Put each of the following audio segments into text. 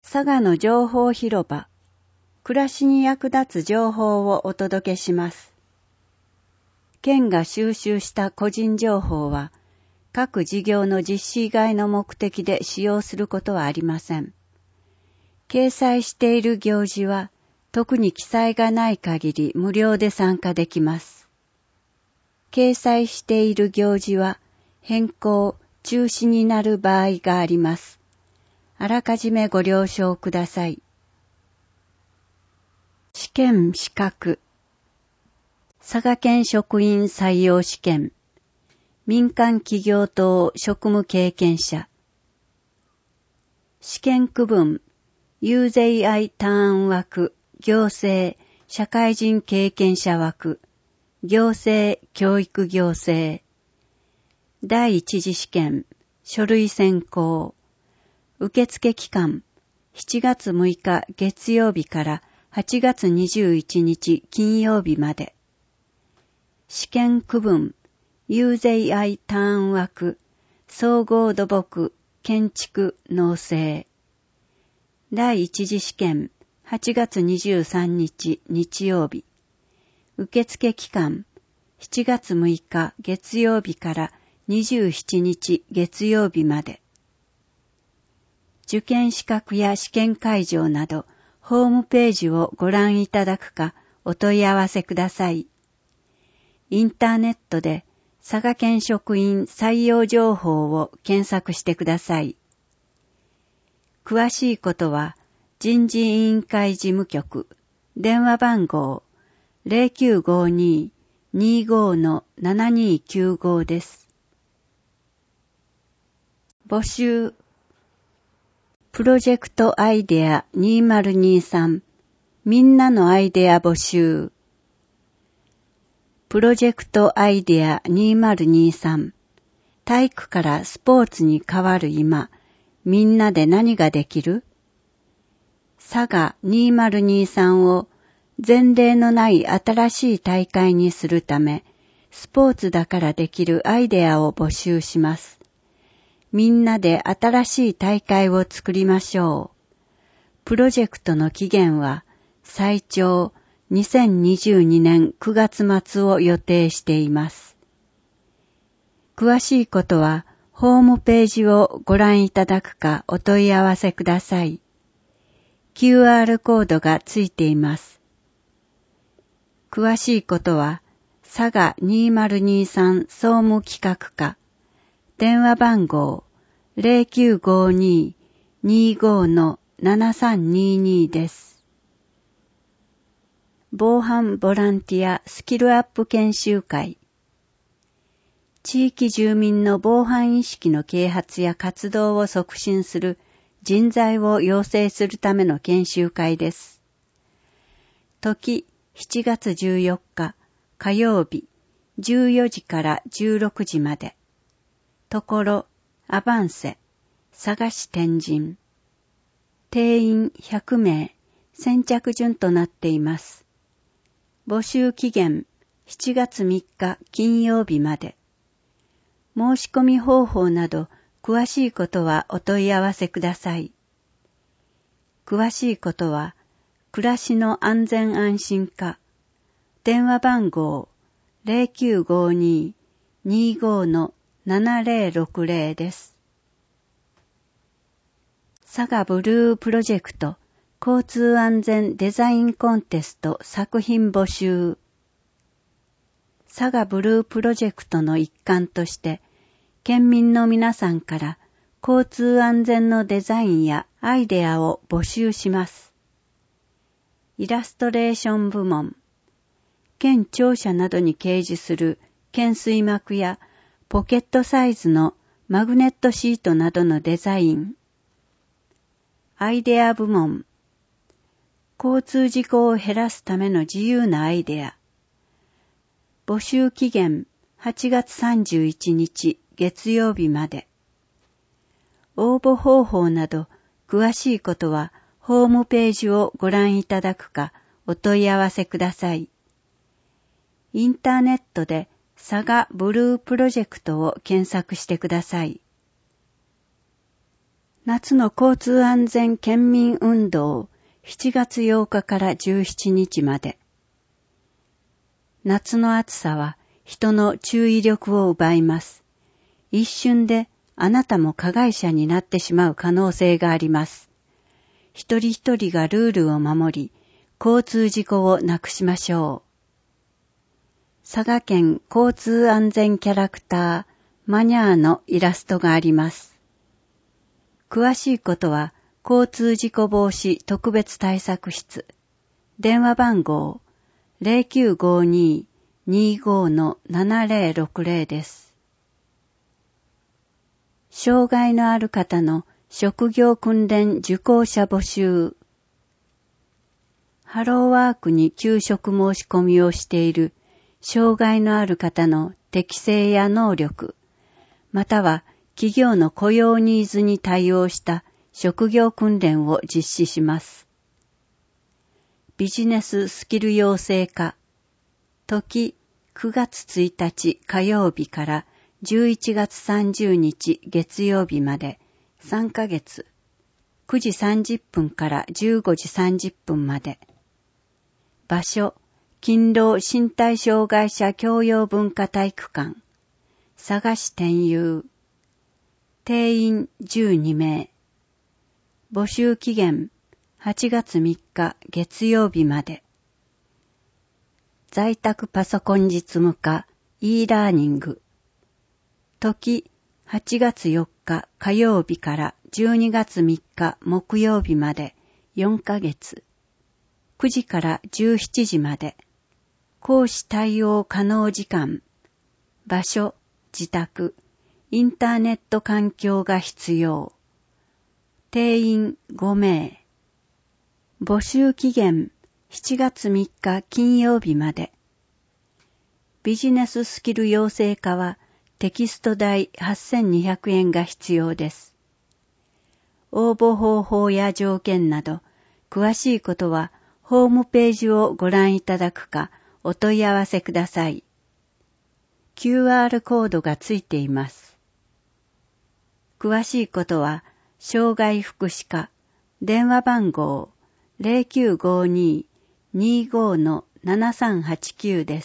佐賀の情報広場、暮らしに役立つ情報をお届けします。県が収集した個人情報は、各事業の実施以外の目的で使用することはありません。掲載している行事は、特に記載がない限り無料で参加できます。掲載している行事は、変更、中止になる場合があります。あらかじめご了承ください。試験資格。佐賀県職員採用試験。民間企業等職務経験者。試験区分。遊説愛ターン枠。行政、社会人経験者枠。行政、教育行政。第一次試験。書類選考。受付期間、7月6日月曜日から8月21日金曜日まで。試験区分、遊説愛ターン枠、総合土木、建築、農政。第一次試験、8月23日日曜日。受付期間、7月6日月曜日から27日月曜日まで。受験資格や試験会場など、ホームページをご覧いただくかお問い合わせください。インターネットで佐賀県職員採用情報を検索してください。詳しいことは人事委員会事務局電話番号 0952-25-7295 です。募集プロジェクトアイデア2023みんなのアイデア募集プロジェクトアイデア2023体育からスポーツに変わる今みんなで何ができる佐賀2023を前例のない新しい大会にするためスポーツだからできるアイデアを募集します。みんなで新しい大会を作りましょう。プロジェクトの期限は最長2022年9月末を予定しています。詳しいことはホームページをご覧いただくかお問い合わせください。QR コードがついています。詳しいことは佐賀2023総務企画課電話番号 0952-25-7322 です。防犯ボランティアスキルアップ研修会。地域住民の防犯意識の啓発や活動を促進する人材を養成するための研修会です。時7月14日火曜日14時から16時まで。ところ、アバンセ、佐賀市天神。定員100名、先着順となっています。募集期限、7月3日金曜日まで。申し込み方法など、詳しいことはお問い合わせください。詳しいことは、暮らしの安全安心課、電話番号 0952-25-7060 です。佐賀ブループロジェクト交通安全デザインコンテスト作品募集。佐賀ブループロジェクトの一環として、県民の皆さんから交通安全のデザインやアイデアを募集します。イラストレーション部門、県庁舎などに掲示する懸垂幕やポケットサイズのマグネットシートなどのデザイン。アイデア部門、交通事故を減らすための自由なアイデア。募集期限8月31日月曜日まで。応募方法など詳しいことはホームページをご覧いただくかお問い合わせください。インターネットで佐賀ブループロジェクトを検索してください。 夏の交通安全県民運動7月8日から17日まで。夏の暑さは人の注意力を奪います。一瞬であなたも加害者になってしまう可能性があります。一人一人がルールを守り、交通事故をなくしましょう。佐賀県交通安全キャラクターマニャーのイラストがあります。詳しいことは交通事故防止特別対策室、電話番号 0952-25-7060 です。障害のある方の職業訓練受講者募集。ハローワークに求職申し込みをしている障害のある方の適性や能力、または企業の雇用ニーズに対応した職業訓練を実施します。ビジネススキル養成課、時9月1日火曜日から11月30日月曜日まで3ヶ月、9時30分から15時30分まで。場所、勤労身体障害者教養文化体育館、佐賀市天佑。定員12名。募集期限8月3日月曜日まで。在宅パソコン実務課 e ラーニング。時8月4日火曜日から12月3日木曜日まで4ヶ月。9時から17時まで。講師対応可能時間。場所、自宅。インターネット環境が必要。定員5名。募集期限7月3日金曜日まで。ビジネススキル養成課はテキスト代8200円が必要です。応募方法や条件など詳しいことはホームページをご覧いただくかお問い合わせください。QR コードがついています。詳しいことは、障害福祉課、電話番号 0952-25-7389 です。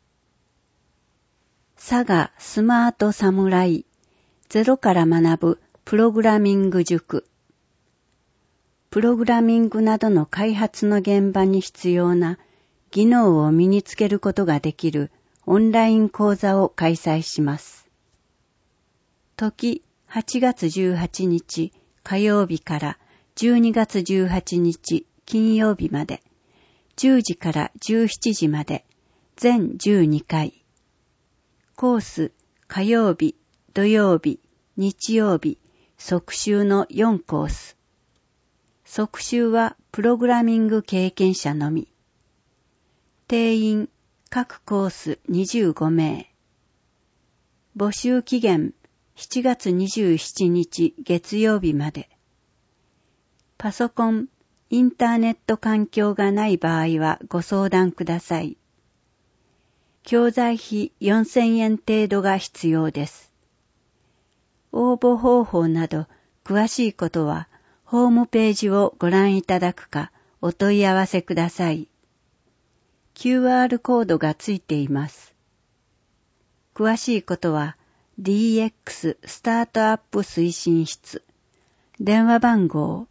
佐賀スマートサムライ、ゼロから学ぶプログラミング塾。プログラミングなどの開発の現場に必要な技能を身につけることができるオンライン講座を開催します。時8月18日火曜日から12月18日金曜日まで、10時から17時まで、全12回。コース、火曜日、土曜日、日曜日、即習の4コース。即習はプログラミング経験者のみ。定員、各コース25名。募集期限、7月27日月曜日まで。パソコン、インターネット環境がない場合はご相談ください。教材費4000円程度が必要です。応募方法など詳しいことはホームページをご覧いただくかお問い合わせください。QR コードがついています。詳しいことはDX スタートアップ推進室。電話番号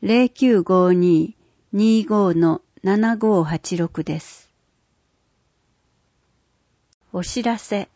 0952-25-7586 です。お知らせ。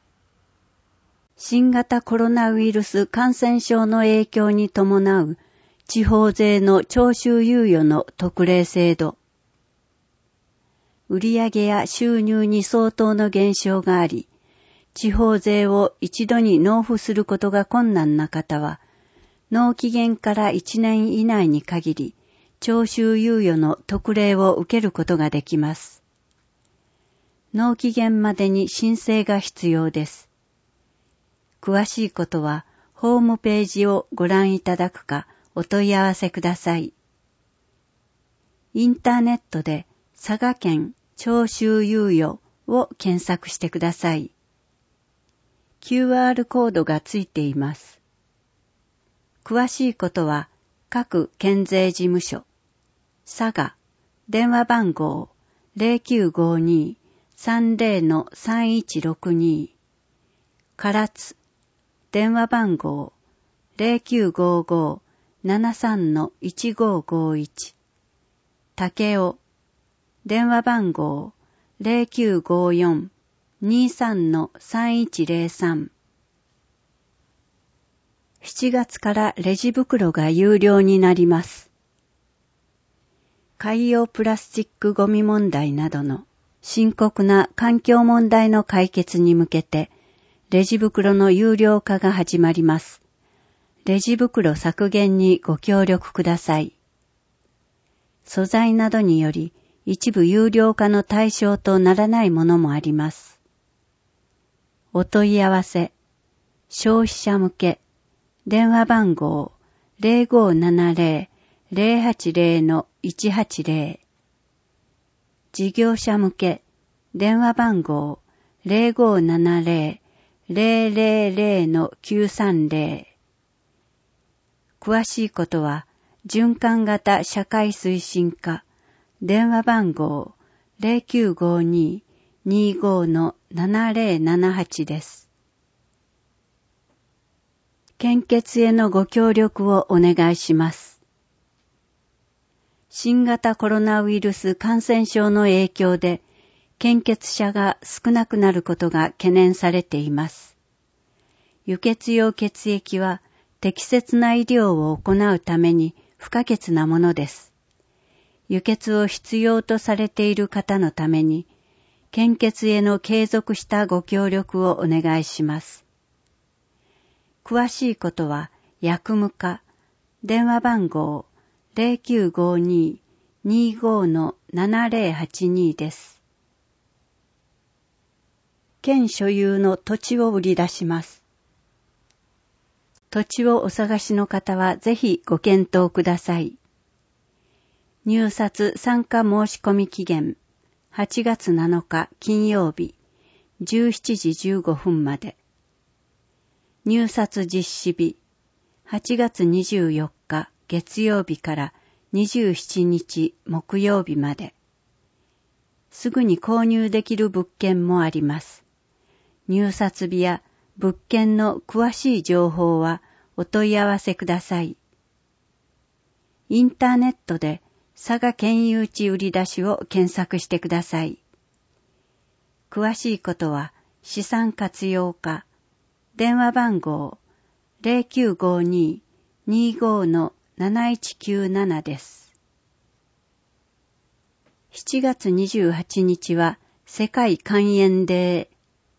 新型コロナウイルス感染症の影響に伴う地方税の徴収猶予の特例制度。売上や収入に相当の減少があり、地方税を一度に納付することが困難な方は、納期限から1年以内に限り、徴収猶予の特例を受けることができます。納期限までに申請が必要です。詳しいことは、ホームページをご覧いただくか、お問い合わせください。インターネットで、佐賀県徴収猶予を検索してください。QR コードがついています。 詳しいことは各県税事務所、佐賀、電話番号 0952-30-3162、唐津、電話番号 0955-73-1551、武雄、電話番号 0954-23-3103。7月からレジ袋が有料になります。海洋プラスチックゴミ問題などの深刻な環境問題の解決に向けて、レジ袋の有料化が始まります。レジ袋削減にご協力ください。素材などにより一部有料化の対象とならないものもあります。お問い合わせ、消費者向け、電話番号 0570-080-180、事業者向け、電話番号 0570-000-930。詳しいことは、循環型社会推進課、電話番号 0952-25-7078 です。献血へのご協力をお願いします。新型コロナウイルス感染症の影響で、献血者が少なくなることが懸念されています。輸血用血液は適切な医療を行うために不可欠なものです。輸血を必要とされている方のために、献血への継続したご協力をお願いします。詳しいことは、薬務課、電話番号 0952-25-7082 です。県所有の土地を売り出します。土地をお探しの方はぜひご検討ください。入札参加申し込み期限8月7日金曜日17時15分まで。入札実施日8月24日月曜日から27日木曜日まで。すぐに購入できる物件もあります。入札日や物件の詳しい情報はお問い合わせください。インターネットで佐賀県有地売り出しを検索してください。詳しいことは資産活用課、電話番号 0952-25-7197 です。7月28日は世界肝炎デー。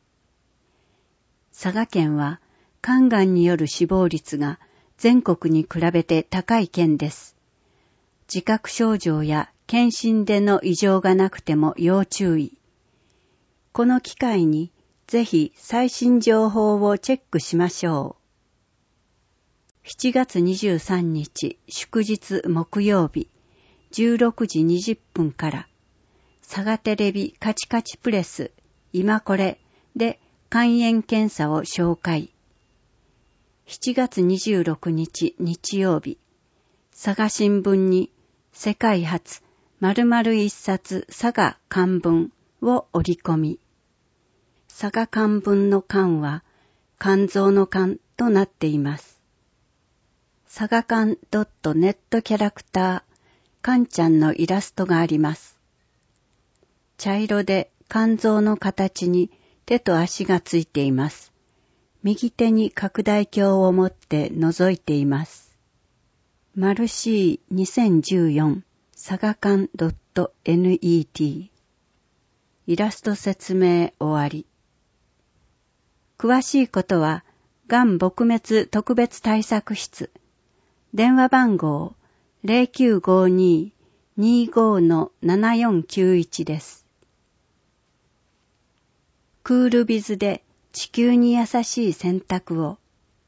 佐賀県は肝がんによる死亡率が全国に比べて高い県です。自覚症状や検診での異常がなくても要注意。この機会にぜひ最新情報をチェックしましょう。7月23日祝日木曜日16時20分から佐賀テレビカチカチプレス今これで肝炎検査を紹介。7月26日日曜日佐賀新聞に世界初〇〇一冊佐賀漢文を折り込み。佐賀漢文の漢は肝臓の肝となっています。佐賀漢.net キャラクターカンちゃんのイラストがあります。茶色で肝臓の形に手と足がついています。右手に拡大鏡を持って覗いています。マルシー2014佐賀館 .net イラスト説明終わり。詳しいことは、がん撲滅特別対策室、電話番号 0952-25-7491 です。クールビズで地球に優しい選択を。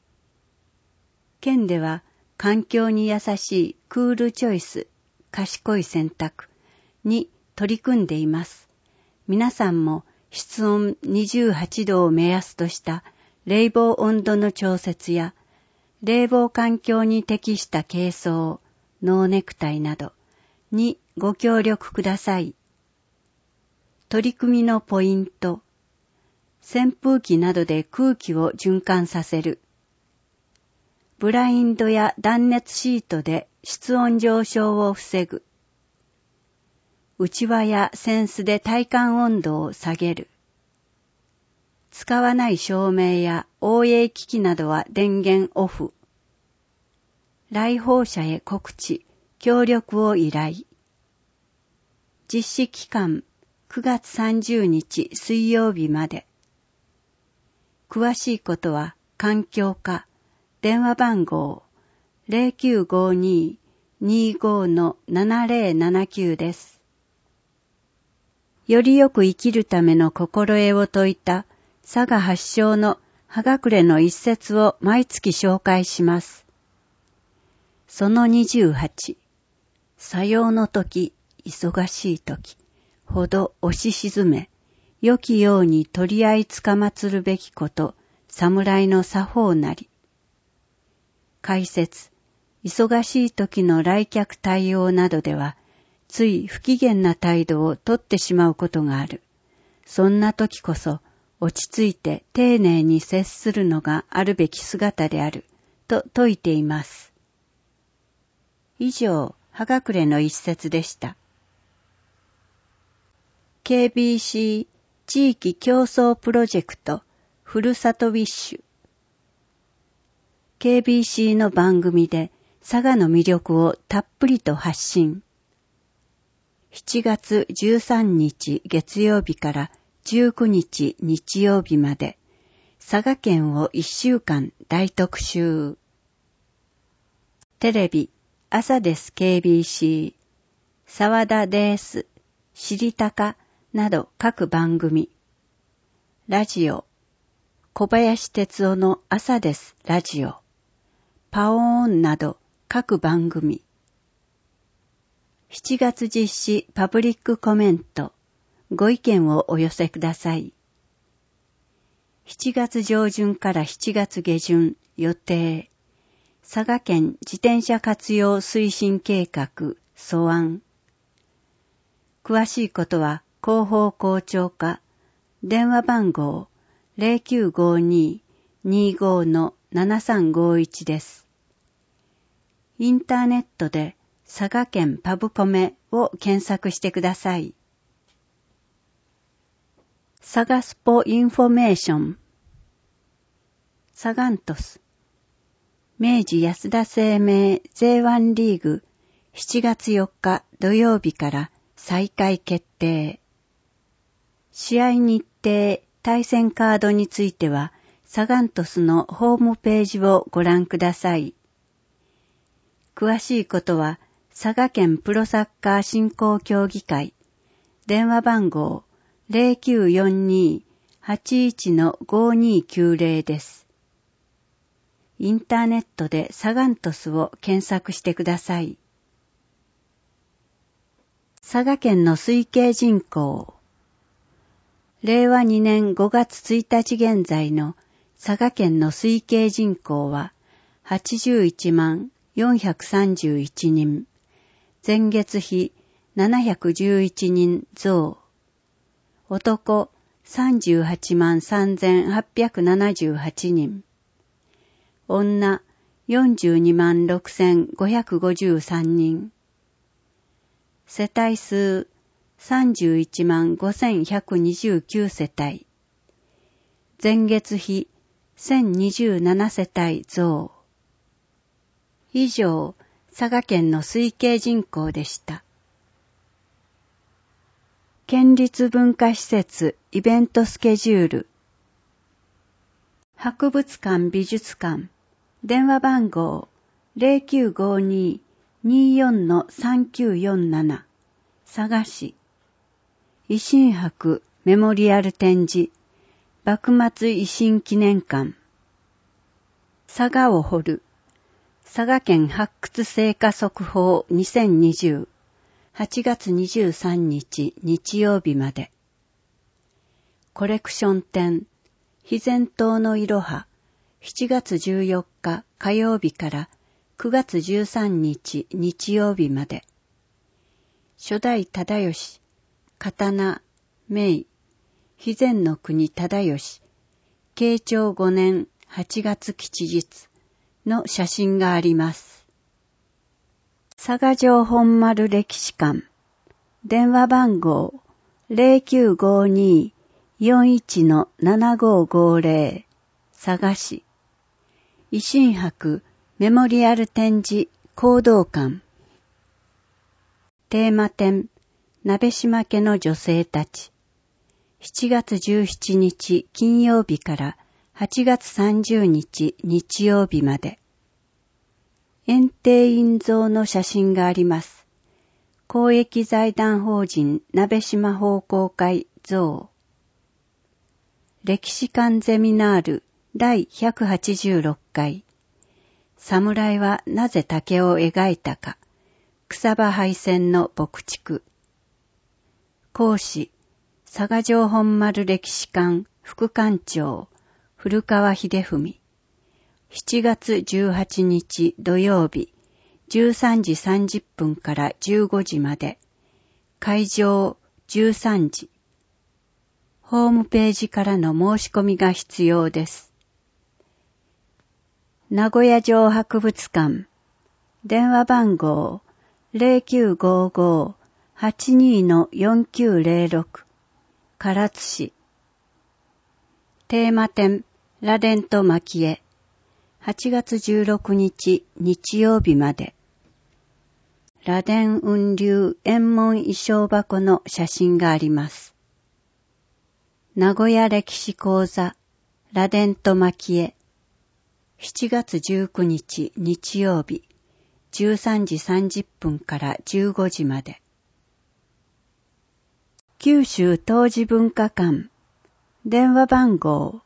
県では環境に優しいクールチョイス、賢い選択に取り組んでいます。皆さんも室温28度を目安とした冷房温度の調節や冷房環境に適した軽装、ノーネクタイなどにご協力ください。取り組みのポイント、扇風機などで空気を循環させる。ブラインドや断熱シートで室温上昇を防ぐ。うちわや扇子で体感温度を下げる。使わない照明や応援機器などは電源オフ。来訪者へ告知、協力を依頼。実施期間9月30日水曜日まで。詳しいことは環境課電話番号 0952-25-7079 です。よりよく生きるための心得を説いた佐賀発祥の葉隠れの一節を毎月紹介します。その28、さようの時、忙しい時、ほど押し沈め、良きように取り合いつかまつるべきこと、侍の作法なり。解説、忙しい時の来客対応などでは、つい不機嫌な態度をとってしまうことがある。そんな時こそ、落ち着いて丁寧に接するのがあるべき姿である、と説いています。以上、葉隠れの一節でした。KBC 地域共創プロジェクトふるさとウィッシュ。KBC の番組で佐賀の魅力をたっぷりと発信。7月13日月曜日から19日日曜日まで佐賀県を1週間大特集。テレビ朝です KBC、沢田です、知りたかなど各番組。ラジオ、小林哲夫の朝ですラジオ、パオーンなど各番組。7月実施パブリックコメント、ご意見をお寄せください。7月上旬から7月下旬予定。佐賀県自転車活用推進計画素案。詳しいことは広報校長課電話番号 0952-25-7351 です。インターネットで佐賀県パブコメを検索してください。佐賀スポインフォメーション。サガン鳥栖明治安田生命 J1 リーグ7月4日土曜日から再開決定。試合日程、対戦カードについてはサガン鳥栖のホームページをご覧ください。詳しいことは佐賀県プロサッカー振興協議会電話番号 0942-81-5290 です。インターネットでサガン鳥栖を検索してください。佐賀県の推計人口。令和2年5月1日現在の佐賀県の推計人口は81万431人。前月比711人増。男38万3878人。女42万6553人。世帯数31万5129世帯。前月比1027世帯増。以上、佐賀県の推計人口でした。県立文化施設イベントスケジュール。博物館美術館電話番号 0952-24-3947 佐賀市維新博メモリアル展示幕末維新記念館佐賀を掘る佐賀県発掘成果速報2020 8月23日日曜日までコレクション展秘伝島のいろは 7月14日火曜日から9月13日日曜日まで。初代忠義、刀、明、肥前の国忠義、慶長5年8月吉日の写真があります。佐賀城本丸歴史館、電話番号 0952-41-7550 佐賀市、維新博メモリアル展示講道館。テーマ展、鍋島家の女性たち。7月17日金曜日から8月30日日曜日まで。円定院像の写真があります。公益財団法人鍋島奉公会像。歴史館ゼミナール第186回。侍はなぜ竹を描いたか。草場廃線の牧畜。講師、佐賀城本丸歴史館副館長、古川秀文。7月18日土曜日、13時30分から15時まで。会場13時。ホームページからの申し込みが必要です。名古屋城博物館。電話番号0955-82-4906 唐津市。テーマ展螺鈿と蒔絵8月16日日曜日まで。螺鈿雲龍円門衣装箱の写真があります。名古屋歴史講座螺鈿と蒔絵7月19日日曜日13時30分から15時まで。九州陶磁文化館。電話番号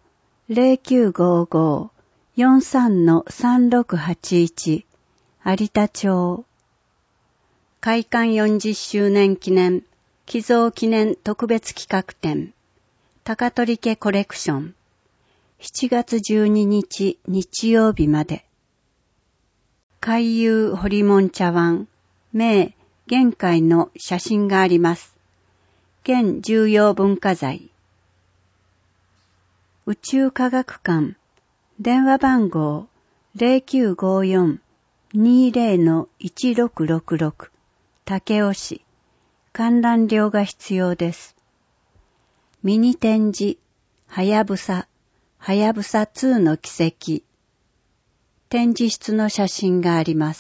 0955-43-3681 有田町。開館40周年記念寄贈記念特別企画展高取家コレクション7月12日日曜日まで。海遊堀門茶碗、明、現界の写真があります。現重要文化財。宇宙科学館、電話番号 0954-20-1666 武雄市、観覧料が必要です。ミニ展示、はやぶさ、はやぶさ2の奇跡。展示室の写真があります。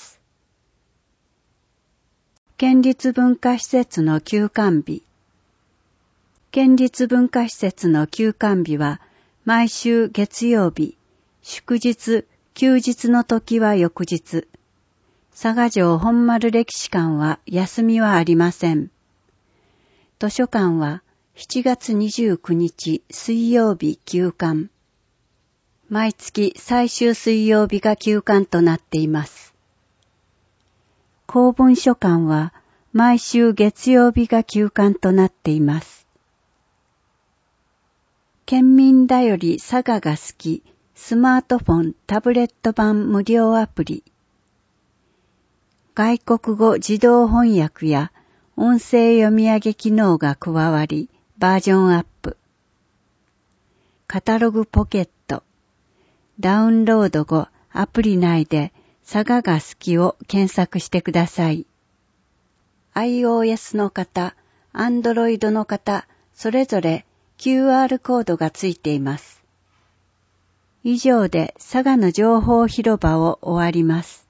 県立文化施設の休館日。県立文化施設の休館日は毎週月曜日、祝日、休日の時は翌日。佐賀城本丸歴史館は休みはありません。図書館は7月29日水曜日休館。毎月最終水曜日が休館となっています。公文書館は毎週月曜日が休館となっています。県民だより佐賀が好きスマートフォンタブレット版無料アプリ。外国語自動翻訳や音声読み上げ機能が加わりバージョンアップ。カタログポケット。ダウンロード後、アプリ内で佐賀が好きを検索してください。iOS の方、Android の方、それぞれ QR コードがついています。以上で佐賀の情報広場を終わります。